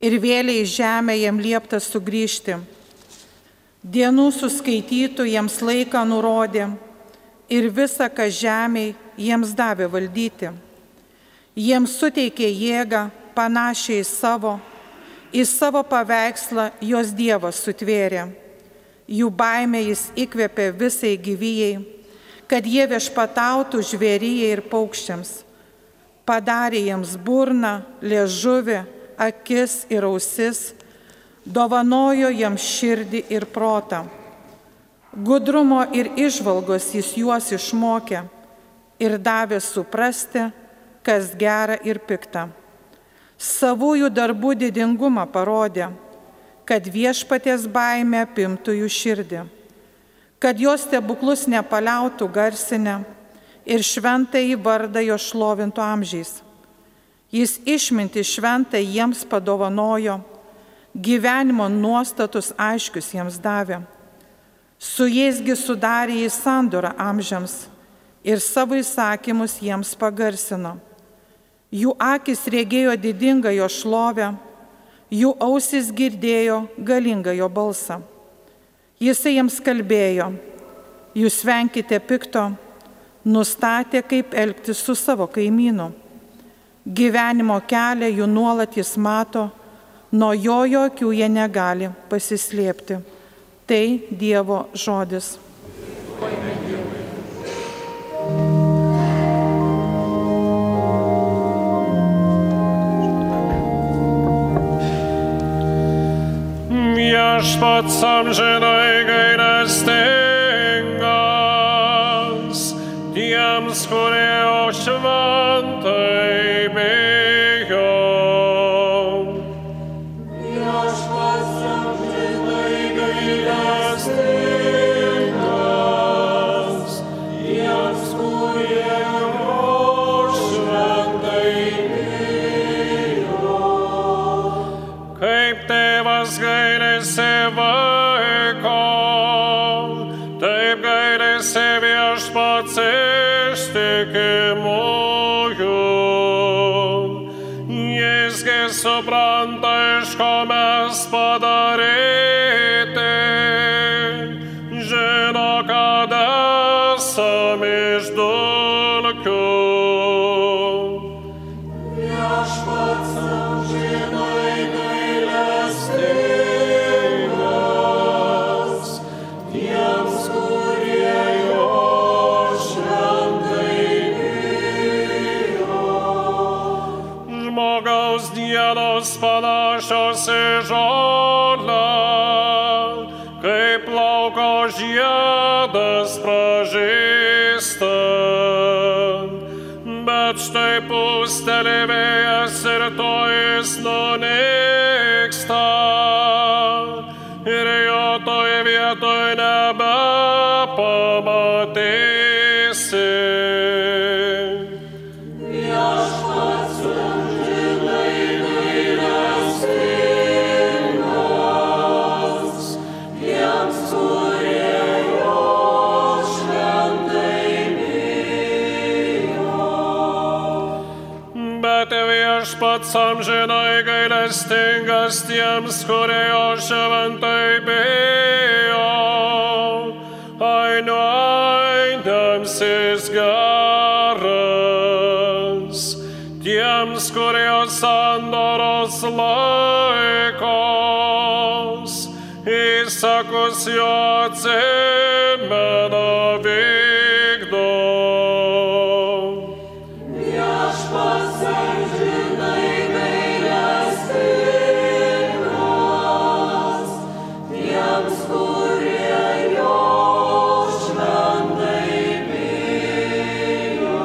ir vėliai į žemę jam liepta sugrįžti. Dienų suskaitytų jiems laiką nurodė ir visą, ką žemėj jiems davė valdyti. Jiems suteikė jėgą panašiai į savo paveikslą jos Dievas sutvėrė. Jų baimę jis įkvėpė visai gyvijai, kad jie viešpatautų žvėryjai ir paukščiams. Padarė jiems burną, liežuvį, akis ir ausis, dovanojo jiems širdį ir protą. Gudrumo ir įžvalgos jis juos išmokė ir davė suprasti, kas gera ir pikta. Savųjų darbų didingumą parodė, kad viešpaties baimė apimtų jų širdį, kad jos stebuklus nepaliautų garsinę ir šventąjį vardą jo šlovintų amžiais. Jis išmintį šventą jiems padovanojo, gyvenimo nuostatus aiškius jiems davė. Su jaisgi sudarė jį sandorą amžiams ir savo įsakymus jiems pagarsino. Jų akis regėjo didingą jo šlovę, jų ausis girdėjo galingą jo balsą. Jisai jiems kalbėjo, jūs venkite pikto, nustatė, kaip elgtis su savo kaimynu. Gyvenimo kelią jų nuolat jis mato, nuo jo akių jie negali pasislėpti. Tai Dievo žodis. Viešpats amžinai gailestingas tiems, kurie jo šventai bijo. Viešpats amžinai gailestingas tiems, kurie jo šventai bijo. Kaip tėvas gailisi vaiko, taip gailisi Viešpats ištikimųjų. Jisgi supranta, iš ko mes padaryti, žino, kad esame iš dulkių. Viešpats amžinai gailestingas tiems, kurie jo šventai bijo. Žmogaus dienos panašios į žolę, kaip lauko žiedas pražysta. Bet štai pūsteli vėjas ir tuoj jis nunyksta, ir jo toj vietoj nebepamatysi. Viešpats amžinai gailestingas tiems, kurie jo šventai bijo. Bet Viešpats amžinai gailestingas tiems, kurie jo šventai bijo. Ainių ainiams jis geras, tiems, kurie sandoros laikos, įsakus jo atsimena vykdo. Viešpats amžinai gailestingas tiems, kurie jo šventai bijo.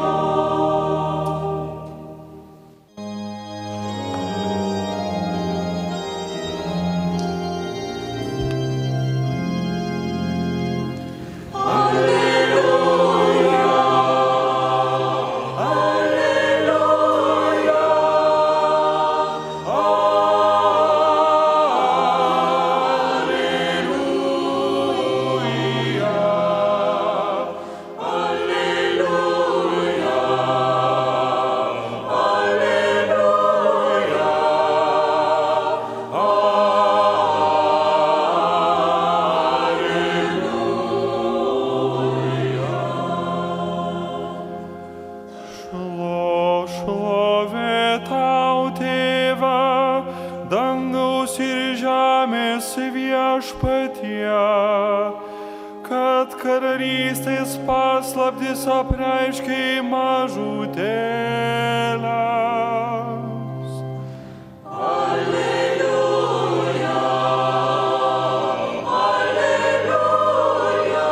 remiasi viešpatie, kad karalystės paslaptis apreiškei mažutėlės. Alleluja, alleluja,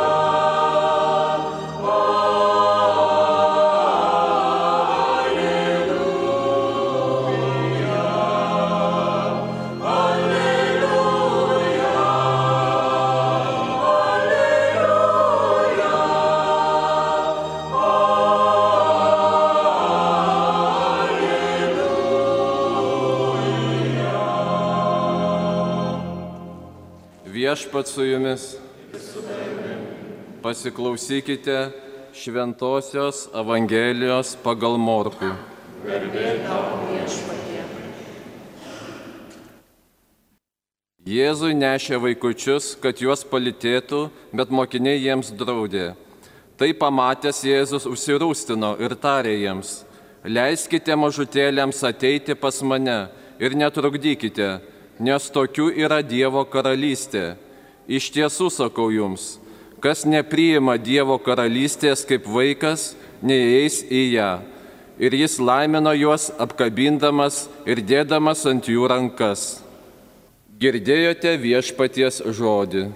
Viešpats su jumis. Pasiklausykite Šventosios Evangelijos pagal Morkų. Jėzui nešė vaikučius, kad juos palytėtų, bet mokiniai jiems draudė. Tai pamatęs Jėzus užsirūstino ir tarė jiems: leiskite mažutėliams ateiti pas mane ir netrukdykite, nes tokių yra Dievo karalystė. Iš tiesų sakau jums, kas nepriima Dievo karalystės kaip vaikas, neįeis į ją. Ir jis laimino juos apkabindamas ir dėdamas ant jų rankas. Girdėjote viešpaties žodį.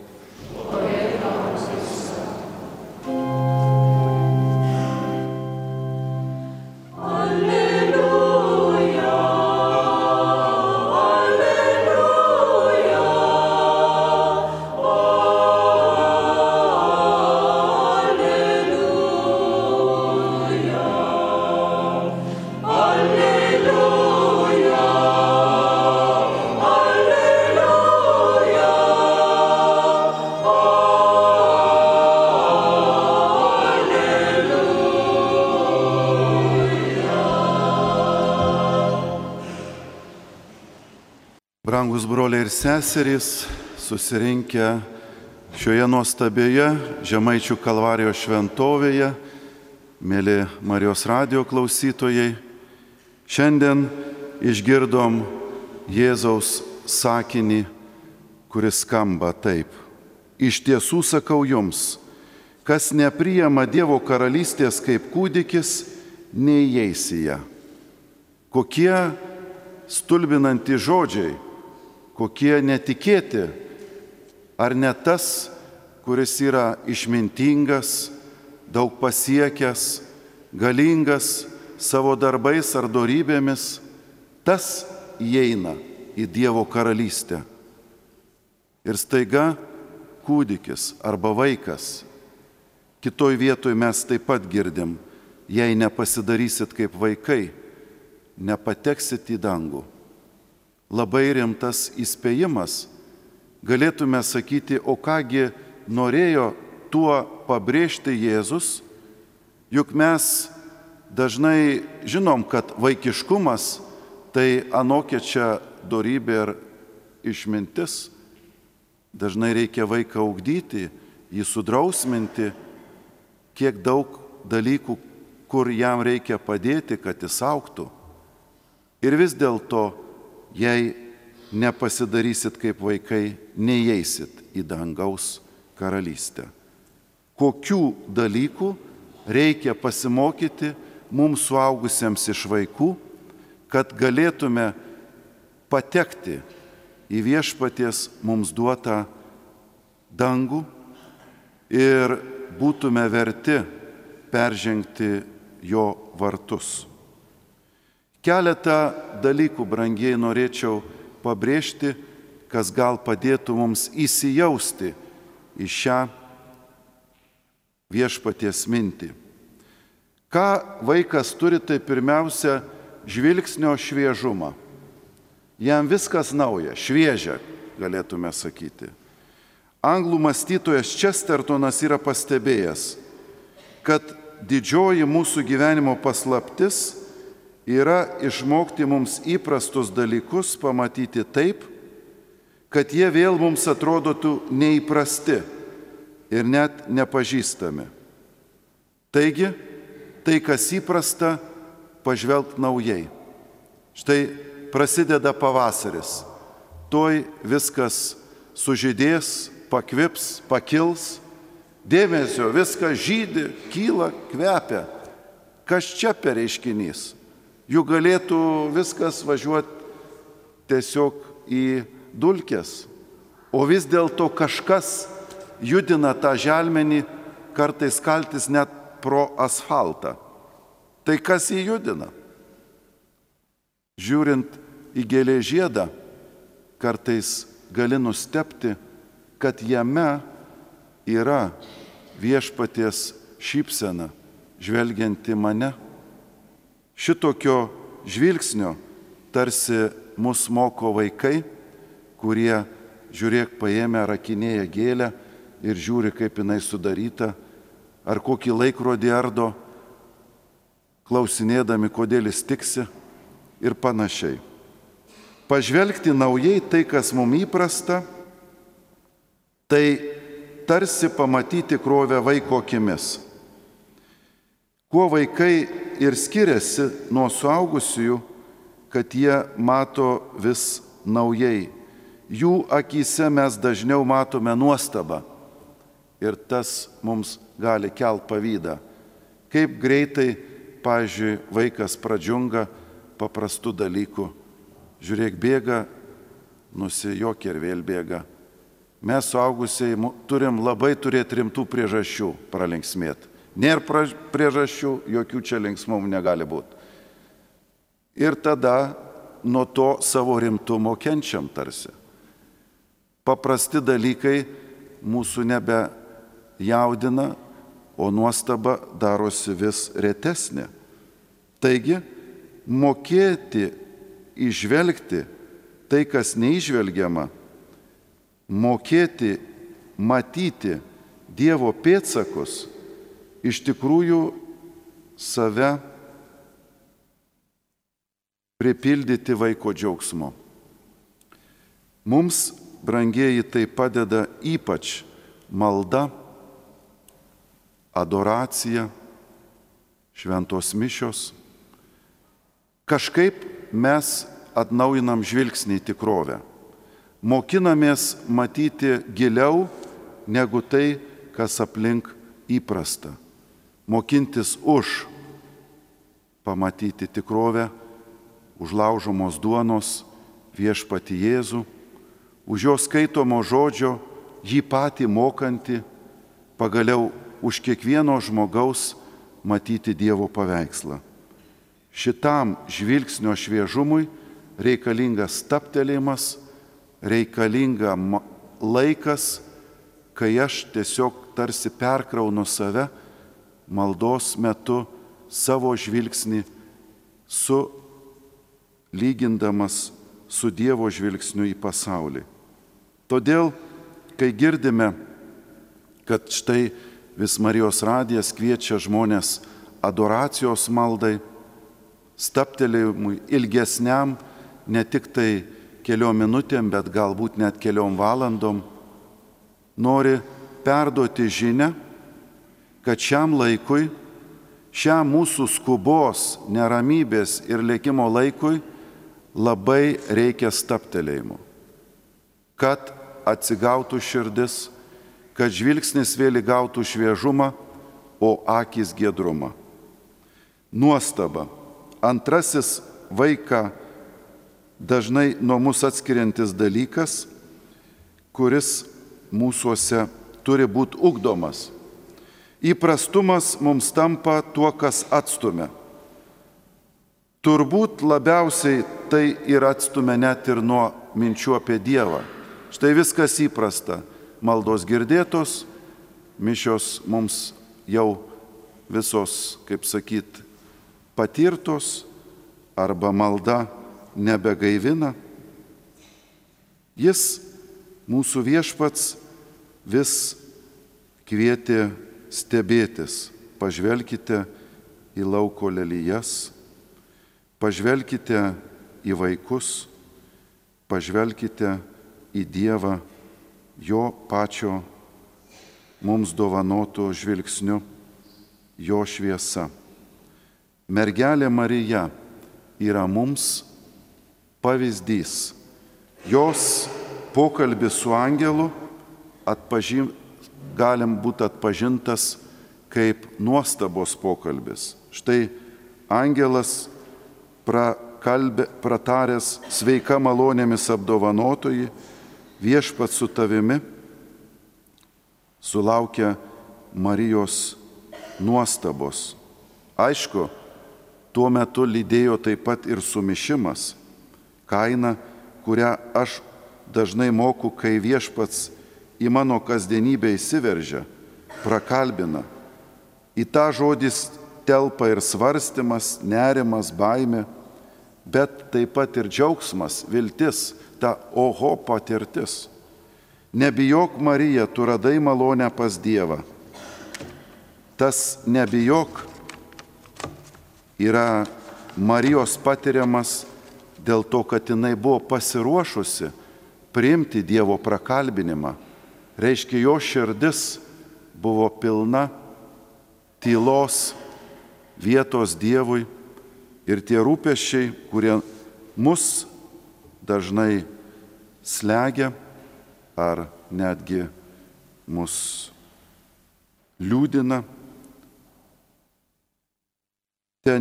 Brangus broliai ir seserys, susirinkę šioje nuostabioje Žemaičių Kalvarijos šventovėje, mėly Marijos radijo klausytojai, šiandien išgirdom Jėzaus sakinį, kuris skamba taip: iš tiesų sakau jums, kas nepriima Dievo karalystės kaip kūdikis, neįeis į ją. Kokie stulbinantys žodžiai, kokie netikėti, ar ne tas, kuris yra išmintingas, daug pasiekęs, galingas savo darbais ar dorybėmis, tas įeina į Dievo karalystę. Ir staiga kūdikis arba vaikas. Kitoj vietoj mes taip pat girdim: jei nepasidarysit kaip vaikai, nepateksit į dangų. Labai rimtas įspėjimas. Galėtume sakyti, o kągi norėjo tuo pabrėžti Jėzus, juk mes dažnai žinom, kad vaikiškumas tai anokia čia dorybė ir išmintis. Dažnai reikia vaiką ugdyti, jį sudrausminti, kiek daug dalykų, kur jam reikia padėti, kad jis augtų. Ir vis dėlto, jei nepasidarysit kaip vaikai, neįeisit į dangaus karalystę. Kokių dalykų reikia pasimokyti mums suaugusiems iš vaikų, kad galėtume patekti į viešpaties mums duotą dangų ir būtume verti peržengti jo vartus. Keletą dalykų, brangiai, norėčiau pabrėžti, kas gal padėtų mums įsijausti į šią viešpaties mintį. Ką vaikas turi, tai pirmiausia žvilgsnio šviežumą. Jam viskas nauja, šviežia, galėtume sakyti. Anglų mąstytojas Chestertonas yra pastebėjęs, kad didžioji mūsų gyvenimo paslaptis yra išmokti mums įprastus dalykus pamatyti taip, kad jie vėl mums atrodytų neįprasti ir net nepažįstami. Taigi, tai, kas įprasta, pažvelgt naujai. Štai prasideda pavasaris. toj viskas sužydės, pakvips, pakils, dėmesio, viskas žydi, kyla, kvepia. Kas čia per reiškinys? Juk galėtų viskas važiuoti tiesiog į dulkes, o vis dėlto kažkas judina tą želmenį, kartais kaltis net pro asfaltą. Tai kas jį judina? Žiūrint į gėlės žiedą, kartais gali nustebti, kad jame yra viešpaties šypsena, žvelgianti mane. Šitokio žvilgsnio tarsi mus moko vaikai, kurie, žiūrėk, paėmę rakinėję gėlę ir žiūri, kaip jinai sudaryta, ar kokį laikrodį ardo, klausinėdami, kodėl jis tiksi ir panašiai. Pažvelgti naujai tai, kas mums įprasta, tai tarsi pamatyti tikrovę vaiko akimis. Kuo vaikai ir skiriasi nuo suaugusiųjų, kad jie mato vis naujai. Jų akyse mes dažniau matome nuostabą ir tas mums gali kelt pavydą. Kaip greitai, pavyzdžiui, vaikas pradžiunga paprastų dalykų. Žiūrėk, bėga, nusijuokia ir vėl bėga. Mes suaugusiai turim labai turėti rimtų priežasčių pralinksmėti. Nėra priežasčių, jokių čia linksmumų negali būti. Ir tada nuo to savo rimtumo kenčiam tarsi. Paprasti dalykai mūsų nebe jaudina, o nuostaba darosi vis retesnė. Taigi, mokėti įžvelgti tai, kas neįžvelgiama, mokėti matyti Dievo pėdsakus, iš tikrųjų save pripildyti vaiko džiaugsmo. Mums, brangieji, tai padeda ypač malda, adoracija, šventos mišios. Kažkaip mes atnaujinam žvilgsnį į tikrovę. Mokinamės matyti giliau negu tai, kas aplink įprasta. Mokintis už pamatyti tikrovę, už laužomos duonos viešpatį Jėzų, už jo skaitomo žodžio, jį patį mokantį, pagaliau už kiekvieno žmogaus matyti Dievo paveikslą. Šitam žvilgsnio šviežumui reikalingas stabtelėjimas, reikalinga laikas, kai aš tiesiog tarsi perkraunu save maldos metu savo žvilgsnį lygindamas su Dievo žvilgsniu į pasaulį. Todėl, kai girdime, kad štai vis Marijos radijas kviečia žmonės adoracijos maldai, stabtelėjimui ilgesniam, ne tik tai keliom minutėm, bet galbūt net keliom valandom, nori perduoti žinią, kad šiam laikui, šiam mūsų skubos, neramybės ir lėkimo laikui labai reikia stabtelėjimo, kad atsigautų širdis, kad žvilgsnis vėl įgautų šviežumą, o akys giedrumą. Nuostaba. Antrasis vaiką dažnai nuo mūsų atskiriantis dalykas, kuris mūsuose turi būti ugdomas. Įprastumas mums tampa tuo, kas atstumia. Turbūt labiausiai tai ir atstumia net ir nuo minčių apie Dievą. Štai viskas įprasta. Maldos girdėtos, mišios mums jau visos, kaip sakyt, patirtos, arba malda nebegaivina. Jis, mūsų viešpats, vis kvietė stebėtis. Pažvelkite į lauko lelijas, pažvelkite į vaikus, pažvelkite į Dievą, jo pačio mums dovanoto žvilgsniu, jo šviesa. Mergelė Marija yra mums pavyzdys, Jos pokalbis su angelu galim būti atpažintas kaip nuostabos pokalbis. Štai angelas prataręs sveika malonėmis apdovanotoji, viešpats su tavimi, sulaukia Marijos nuostabos. Aišku, tuo metu lydėjo taip pat ir sumišimas, kaina, kurią aš dažnai moku, kai viešpats į mano kasdienybę įsiveržia, prakalbina. Į tą žodis telpa ir svarstymas, nerimas, baimė, bet taip pat ir džiaugsmas, viltis, ta oho patirtis. Nebijok, Marija, tu radai malonę pas Dievą. Tas nebijok yra Marijos patiriamas dėl to, kad jinai buvo pasiruošusi priimti Dievo prakalbinimą. Reiškia, jo širdis buvo pilna tylos, vietos Dievui ir tie rūpesčiai, kurie mus dažnai slegia ar netgi mus liūdina, te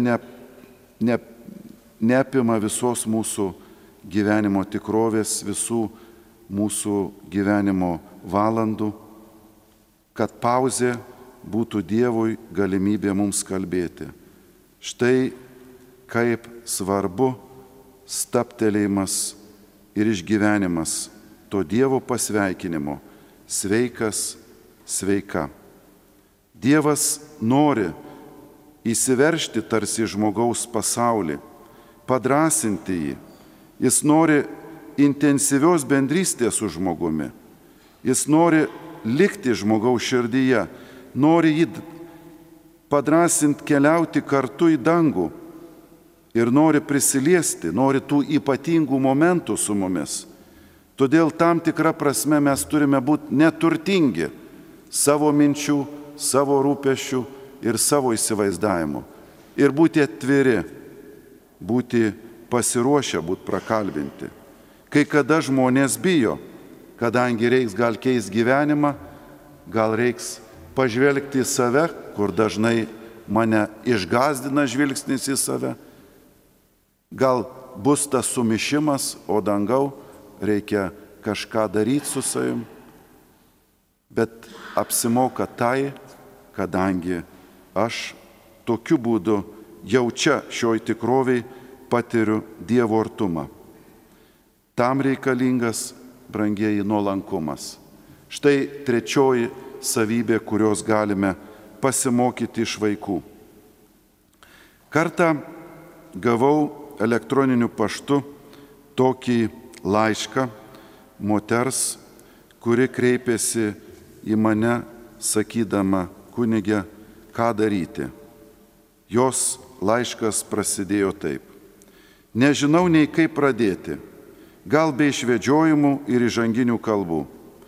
neapima visos mūsų gyvenimo tikrovės, visų mūsų gyvenimo valandų, kad pauzė būtų Dievui galimybė mums kalbėti. Štai kaip svarbu stabtelėjimas ir išgyvenimas to Dievo pasveikinimo. Sveikas, sveika. Dievas nori įsiveržti tarsi žmogaus pasaulį, padrasinti jį. Jis nori intensyvios bendrystės su žmogumi. Jis nori likti žmogaus širdyje, nori jį padrasinti keliauti kartu į dangų ir nori prisiliesti, nori tų ypatingų momentų su mumis. Todėl tam tikrą prasme mes turime būti neturtingi savo minčių, savo rūpesčių ir savo įsivaizdavimu. Ir būti atviri, būti pasiruošę, būti prakalbinti. Kai kada žmonės bijo, kadangi reiks gal keisti gyvenimą, gal reiks pažvelgti į save, kur dažnai mane išgąsdina žvilgsnis į save. Gal bus tas sumišimas, o dangau reikia kažką daryti su savim. Bet apsimoka tai, kadangi aš tokiu būdu jau čia šioj tikroviai patiriu Dievo artumą. Tam reikalingas, brangieji, nuolankumas. Štai trečioji savybė, kurios galime pasimokyti iš vaikų. Kartą gavau elektroniniu paštu tokį laišką moters, kuri kreipėsi į mane, sakydama: kunige, ką daryti? Jos laiškas prasidėjo taip: nežinau nei kaip pradėti, gal be išvedžiojimų ir įžanginių kalbų.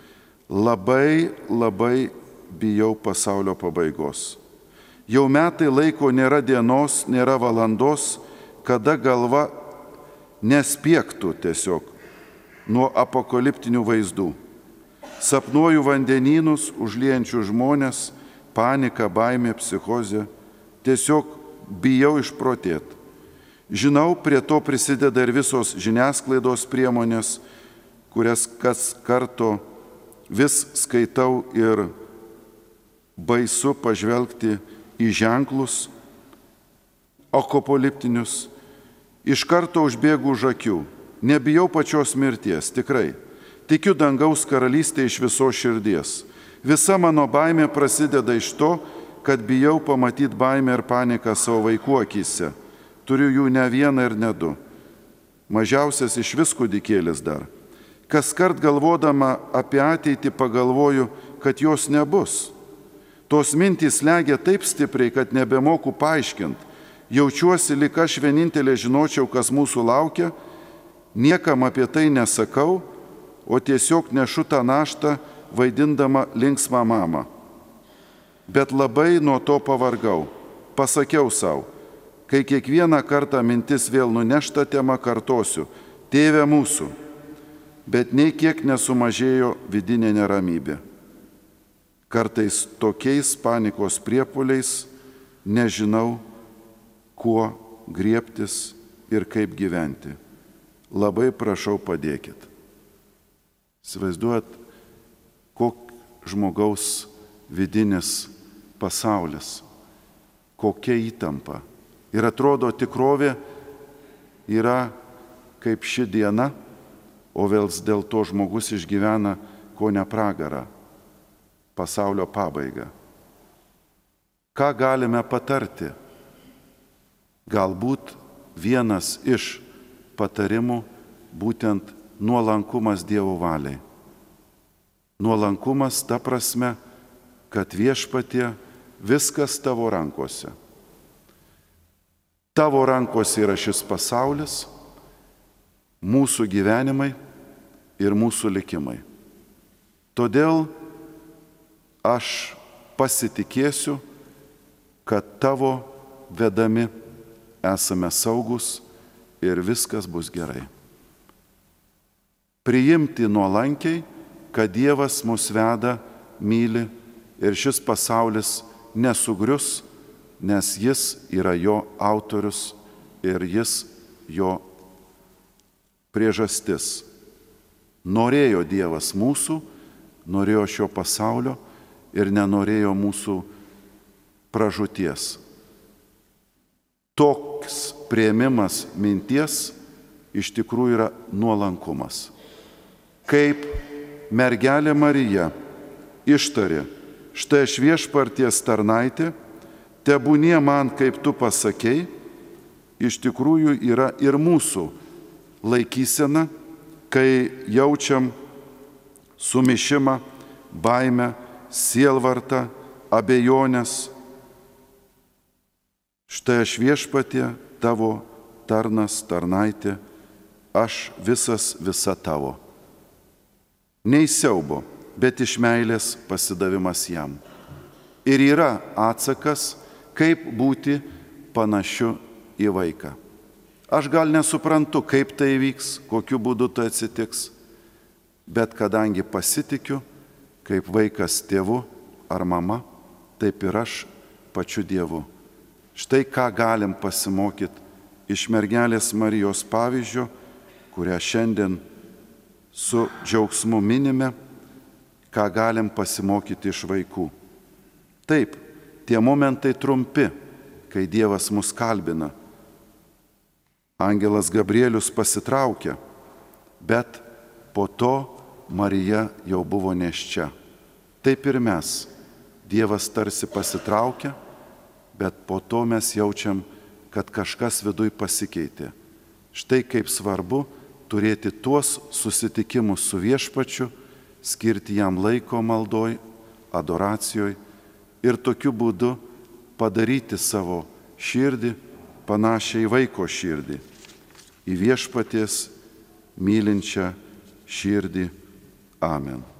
Labai bijau pasaulio pabaigos. Jau metai laiko nėra dienos, nėra valandos, kada galva nespiegtų tiesiog nuo apokaliptinių vaizdų. Sapnuoju vandenynus, užliejančių žmonės, panika, baimė, psichozė. Tiesiog bijau išprotėti. Žinau, prie to prisideda ir visos žiniasklaidos priemonės, kurias kas karto vis skaitau ir baisu pažvelgti į ženklus apokaliptinius. Iš karto užbėgu už akių. Nebijau pačios mirties, tikrai. Tikiu dangaus karalystė iš visos širdies. Visa mano baimė prasideda iš to, kad bijau pamatyti baimę ir paniką savo vaikų akyse. Turiu jų ne vieną ir ne du. Mažiausias iš vis kūdikėlis dar. Kaskart galvodama apie ateitį pagalvoju, kad jos nebus. Tos mintys slegia taip stipriai, kad nebemoku paaiškinti. Jaučiuosi, lyg aš vienintelė žinočiau, kas mūsų laukia. Niekam apie tai nesakau, o tiesiog nešu tą naštą, vaidindama linksmą mamą. Bet labai nuo to pavargau. Pasakiau savo, kai kiekvieną kartą mintis vėl nuneš tą temą, kartosiu: Tėve mūsų. bet nei kiek nesumažėjo vidinė neramybė. Kartais tokiais panikos priepuoliais nežinau, kuo griebtis ir kaip gyventi. Labai prašau, padėkit. Įsivaizduojat, koks žmogaus vidinis pasaulis, kokia įtampa. Ir atrodo, tikrovė yra kaip ši diena, o vėl dėl to žmogus išgyvena ko ne pragarą, pasaulio pabaigą. Ką galime patarti? Galbūt vienas iš patarimų būtent nuolankumas Dievo valiai. Nuolankumas ta prasme, kad Viešpatie viskas tavo rankose. Tavo rankose yra šis pasaulis, mūsų gyvenimai ir mūsų likimai. Todėl aš pasitikėsiu, kad tavo vedami esame saugus ir viskas bus gerai. Priimti nuolankiai, kad Dievas mus veda, myli ir šis pasaulis nesugrius, nes jis yra jo autorius ir jis jo priežastis. Norėjo Dievas mūsų, norėjo šio pasaulio ir nenorėjo mūsų pražūties. Toks priėmimas minties iš tikrųjų yra nuolankumas. Kaip mergelė Marija ištarė, štai aš Viešpaties tarnaitė, tebūnie man, kaip tu pasakei, iš tikrųjų yra ir mūsų laikysena, kai jaučiam sumišimą, baimę, sielvartą, abejonės. Štai aš Viešpatie, tavo tarnas, tarnaitė, aš visa tavo. Nei siaubo, bet iš meilės pasidavimas jam. Ir yra atsakas, kaip būti panašiu į vaiką. Aš gal nesuprantu, kaip tai vyks, kokiu būdu tai atsitiks, bet kadangi pasitikiu, kaip vaikas tėvu ar mama, taip ir aš pačiu Dievu. Štai ką galim pasimokyti iš mergelės Marijos pavyzdžio, kurią šiandien su džiaugsmu minime, ką galim pasimokyti iš vaikų. Taip, tie momentai trumpi, kai Dievas mus kalbina. Angelas Gabrielius pasitraukė, bet po to Marija jau buvo nėščia. Taip ir mes. Dievas tarsi pasitraukia, bet po to mes jaučiam, kad kažkas viduj pasikeitė. Štai kaip svarbu turėti tuos susitikimus su Viešpačiu, skirti jam laiko maldoj, adoracijoj ir tokiu būdu padaryti savo širdį panašią į vaiko širdį, į Viešpaties mylinčią širdį. Amen.